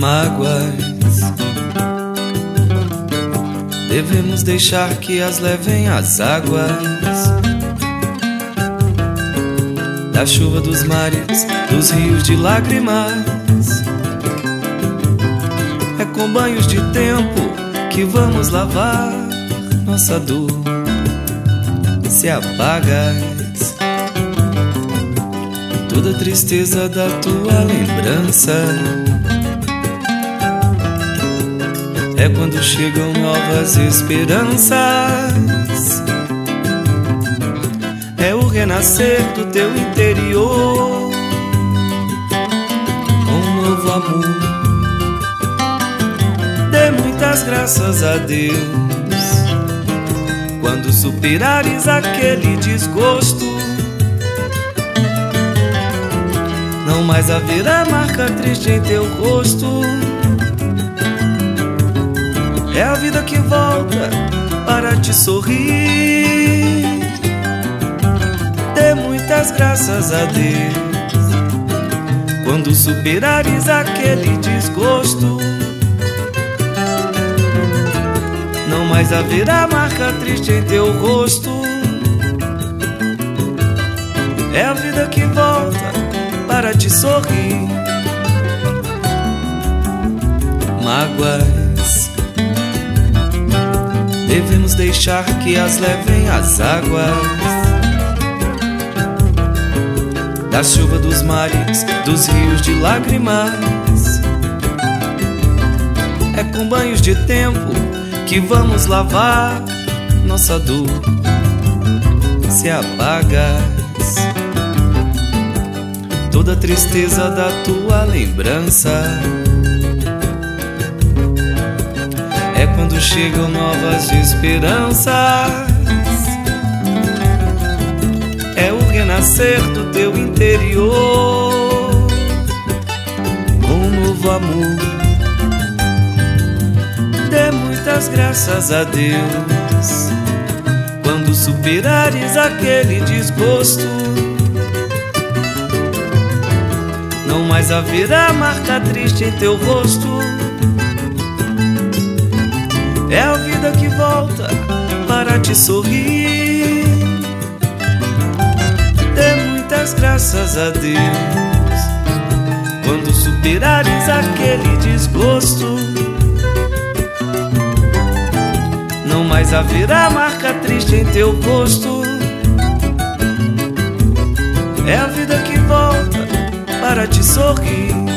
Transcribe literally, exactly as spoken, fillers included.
mágoas. Devemos deixar que as levem as águas da chuva dos mares, dos rios de lágrimas. É com banhos de tempo que vamos lavar nossa dor. Se apagas toda a tristeza da tua lembrança, é quando chegam novas esperanças. É o renascer do teu interior com um novo amor. Dê muitas graças a Deus quando superares aquele desgosto. Não mais haverá marca triste em teu rosto. É a vida que volta para te sorrir. Dê muitas graças a Deus quando superares aquele desgosto. Não mais haverá marca triste em teu rosto. É a vida que volta para te sorrir. Mágoas devemos deixar que as levem as águas da chuva dos mares, dos rios de lágrimas. É com banhos de tempo que vamos lavar nossa dor. Se apagas toda a tristeza da tua lembrança, é quando chegam novas esperanças. É o renascer do teu interior com um novo amor. Dê muitas graças a Deus quando superares aquele desgosto. Não mais haverá marca triste em teu rosto. É a vida que volta para te sorrir. Dê muitas graças a Deus quando superares aquele desgosto. Não mais haverá marca triste em teu rosto. É a vida que volta para te sorrir.